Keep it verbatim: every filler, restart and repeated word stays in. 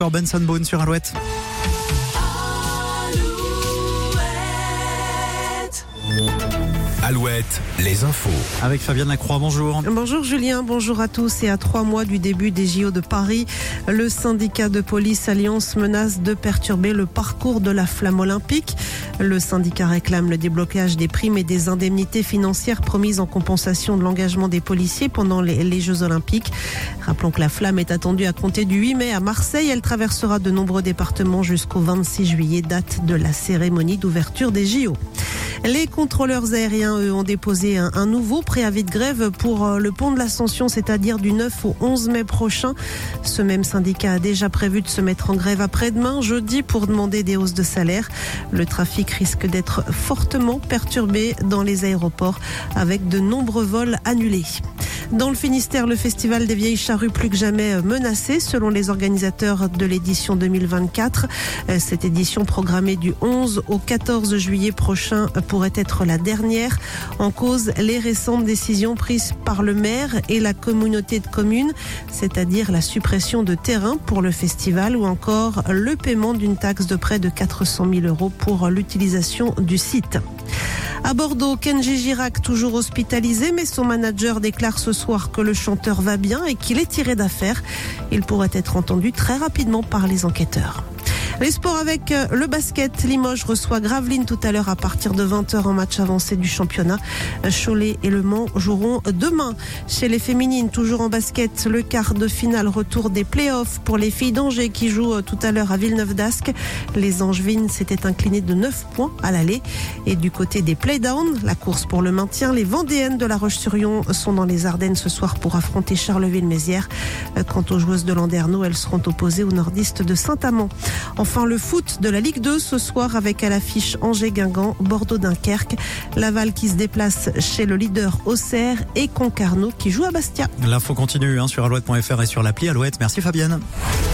Benson Boone sur Alouette. Alouette, les infos. Avec Fabienne Lacroix, bonjour. Bonjour Julien, bonjour à tous. Et à trois mois du début des J O de Paris, le syndicat de police Alliance menace de perturber le parcours de la flamme olympique. Le syndicat réclame le déblocage des primes et des indemnités financières promises en compensation de l'engagement des policiers pendant les, les Jeux olympiques. Rappelons que la flamme est attendue à compter du huit mai à Marseille. Elle traversera de nombreux départements jusqu'au vingt-six juillet, date de la cérémonie d'ouverture des J O. Les contrôleurs aériens, eux, ont déposé un, un nouveau préavis de grève pour le pont de l'Ascension, c'est-à-dire du neuf au onze mai prochain. Ce même syndicat a déjà prévu de se mettre en grève après-demain, jeudi, pour demander des hausses de salaire. Le trafic risque d'être fortement perturbé dans les aéroports avec de nombreux vols annulés. Dans le Finistère, le festival des Vieilles Charrues plus que jamais menacé selon les organisateurs de l'édition deux mille vingt-quatre. Cette édition programmée du onze au quatorze juillet prochain pourrait être la dernière. En cause, les récentes décisions prises par le maire et la communauté de communes, c'est-à-dire la suppression de terrain pour le festival ou encore le paiement d'une taxe de près de quatre cent mille euros pour l'utilisation du site. À Bordeaux, Kenji Girac, toujours hospitalisé, mais son manager déclare ce soir que le chanteur va bien et qu'il est tiré d'affaire. Il pourrait être entendu très rapidement par les enquêteurs. Les sports avec le basket. Limoges reçoit Gravelines tout à l'heure à partir de vingt heures en match avancé du championnat. Cholet et Le Mans joueront demain. Chez les féminines, toujours en basket, le quart de finale retour des playoffs pour les filles d'Angers qui jouent tout à l'heure à Villeneuve-d'Ascq. Les Angevines s'étaient inclinées de neuf points à l'aller. Et du côté des playdowns, la course pour le maintien, les Vendéennes de La Roche-sur-Yon sont dans les Ardennes ce soir pour affronter Charleville-Mézières. Quant aux joueuses de Landerneau, elles seront opposées aux nordistes de Saint-Amand. Enfin, le foot de la Ligue deux ce soir avec à l'affiche Angers-Guingamp, Bordeaux-Dunkerque, Laval qui se déplace chez le leader Auxerre et Concarneau qui joue à Bastia. L'info continue hein, sur alouette point f r et sur l'appli Alouette. Merci Fabienne.